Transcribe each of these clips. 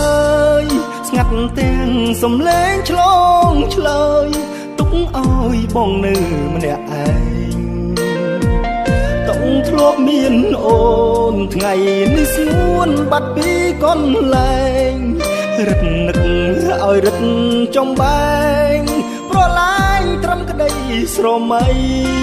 យស្ងាត់ទាំងសំឡេងឆ្លងឆ្លើយទុកឲ្យបងនៅម្នាក់ឯងតុងធ្លាប់មានអូនថ្ងៃនេះស្ងួនបាត់ពីកន្លែងរឹតនឹកឲ្យរឹតចំបែងប្រឡាយត្រឹមក្តីស្រមៃ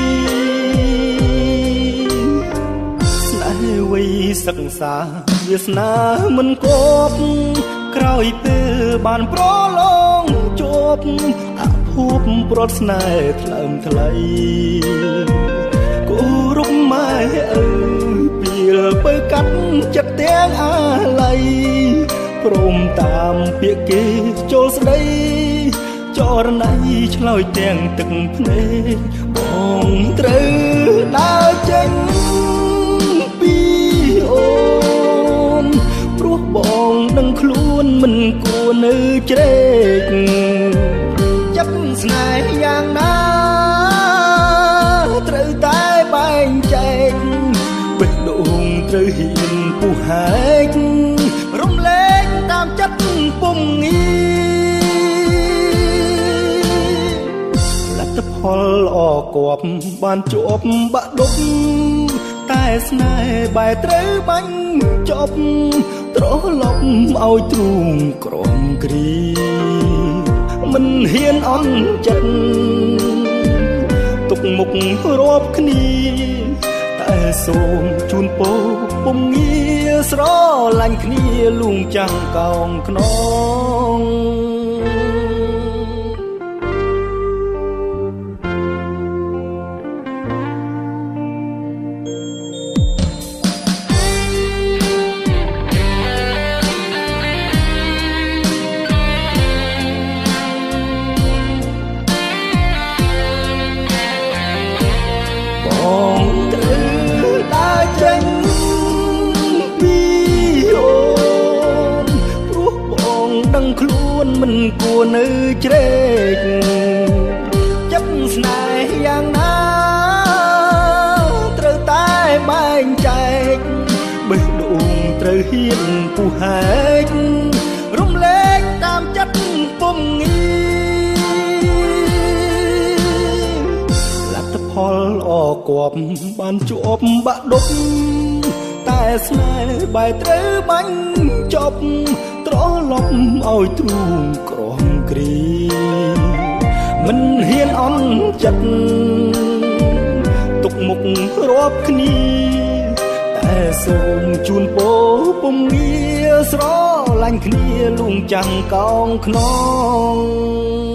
ស្នេហ៍វ័យសិក្សាវាសនាមិនគប់ក្រោយពេលបានប្រឡងជួបអភពប្រត់ស្នេហ៍ថ្លើមថ្លៃគោរពម៉ែឪពីលបើកាត់ចិត្តទាំងអាល័យព្រមតាមពាក្យគេចូលស្ដីចរណៃឆ្លើយទាំងទឹកភ្នែកបងត្រូវដើរចេញពីអូនព្រោះបងដឹងខ្លួនមិនគួរនៅជ្រែកចិត្តស្នេហ៍យ៉ាងណាត្រូវតែបែងចែកបេះដូងត្រូវហ៊ានពុះហែករំលែកតាមចិត្តពុំងាលទ្ធផលល្អគប់បានជាប់បាក់ដប់តែស្នេហ៍បែរត្រូវបាញ់ចប់ត្រឡប់ឲ្យទ្រូងក្រំគ្រីមិនហ៊ានអន់ចិត្តទុកមុខរាប់គ្នាតែសូមជូនពរពុំងារស្រឡាញ់គ្នាលួងចាំងកោងខ្នងខ្លួនមិនគួរនៅជ្រែកចិត្តស្នេហ៍យ៉ាងណាត្រូវតែបែងចែកបេះដូងត្រូវហ៊ានពុះហែករំលែកតាមចិត្តពុំងាលទ្ធផលល្អគប់បានជាប់បាក់ដប់តែស្នេហ៍បែរត្រូវបាញ់ចប់ត្រឡប់ឲ្យទ្រូងក្រំគ្រីមិនហ៊ានអន់ចិត្តទុកមុខរាប់គ្នាតែសូមជូនពរពុំងារស្រឡាញ់គ្នាលួងចាំងកោងខ្នង